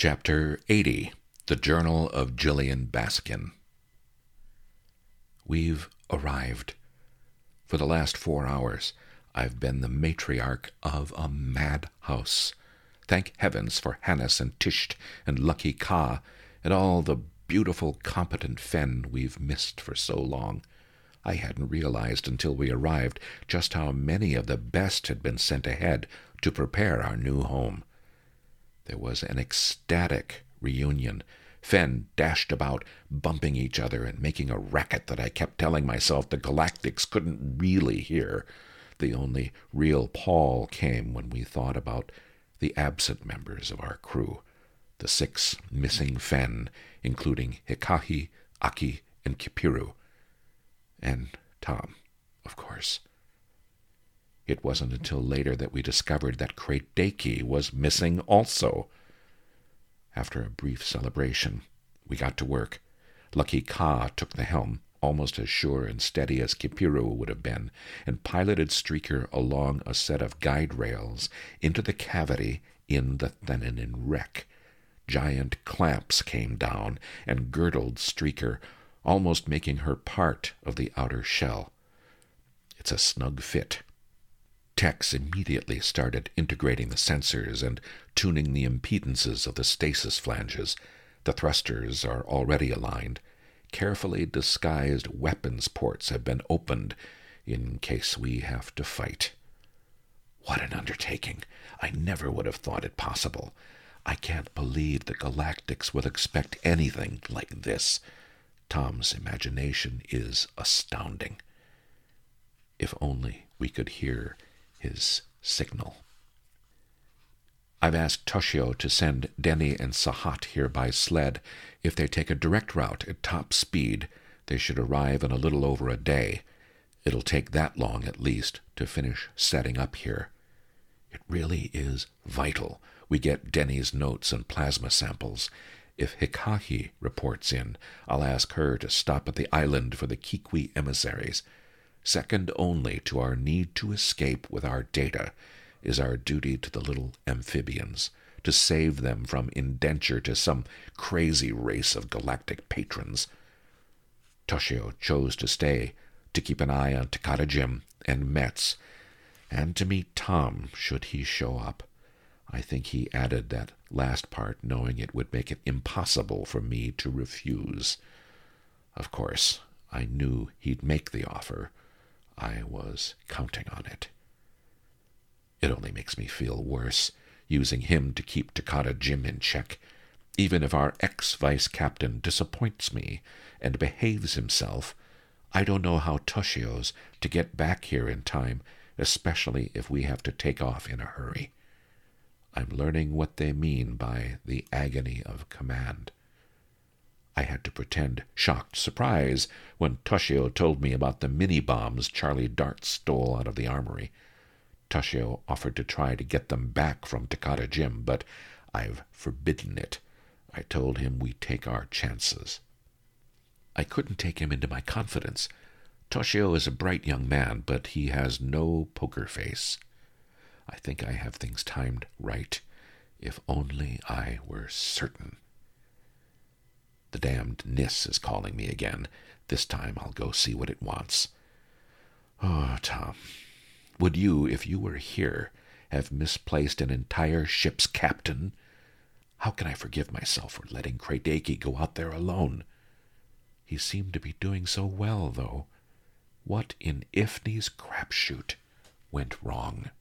Chapter 80. The Journal of Gillian Baskin. We've arrived. For the last 4 hours, I've been the matriarch of a madhouse. Thank heavens for Hannes and Tisht and Lucky Ka and all the beautiful, competent Fen we've missed for so long. I hadn't realized until we arrived just how many of the best had been sent ahead to prepare our new home. There was an ecstatic reunion. Fen dashed about, bumping each other and making a racket that I kept telling myself the Galactics couldn't really hear. The only real pall came when we thought about the absent members of our crew, the 6 missing Fen, including Hikahi, Aki, and Kipiru. And Tom, of course. It wasn't until later that we discovered that Crate Daki was missing also. After a brief celebration, we got to work. Lucky Ka took the helm, almost as sure and steady as Kipiru would have been, and piloted Streaker along a set of guide rails into the cavity in the Thenanin wreck. Giant clamps came down and girdled Streaker, almost making her part of the outer shell. It's a snug fit. Tex immediately started integrating the sensors and tuning the impedances of the stasis flanges. The thrusters are already aligned. Carefully disguised weapons ports have been opened in case we have to fight. What an undertaking! I never would have thought it possible. I can't believe the Galactics will expect anything like this. Tom's imagination is astounding. If only we could hear his signal. I've asked Toshio to send Denny and Sahat here by sled. If they take a direct route at top speed, they should arrive in a little over a day. It'll take that long, at least, to finish setting up here. It really is vital we get Denny's notes and plasma samples. If Hikahi reports in, I'll ask her to stop at the island for the Kikwi emissaries. Second only to our need to escape with our data is our duty to the little amphibians, to save them from indenture to some crazy race of galactic patrons. Toshio chose to stay, to keep an eye on Takata Jim and Metz, and to meet Tom should he show up. I think he added that last part knowing it would make it impossible for me to refuse. Of course, I knew he'd make the offer. I was counting on it. It only makes me feel worse, using him to keep Takata Jim in check. Even if our ex-vice captain disappoints me and behaves himself, I don't know how Toshio's to get back here in time, especially if we have to take off in a hurry. I'm learning what they mean by the agony of command. I had to pretend shocked surprise when Toshio told me about the mini-bombs Charlie Dart stole out of the armory. Toshio offered to try to get them back from Takata Jim, but I've forbidden it. I told him we take our chances. I couldn't take him into my confidence. Toshio is a bright young man, but he has no poker face. I think I have things timed right. If only I were certain. The damned Nis is calling me again. This time I'll go see what it wants. Oh, Tom, would you, if you were here, have misplaced an entire ship's captain? How can I forgive myself for letting Crate Daki go out there alone? He seemed to be doing so well, though. What in Ifni's crapshoot went wrong?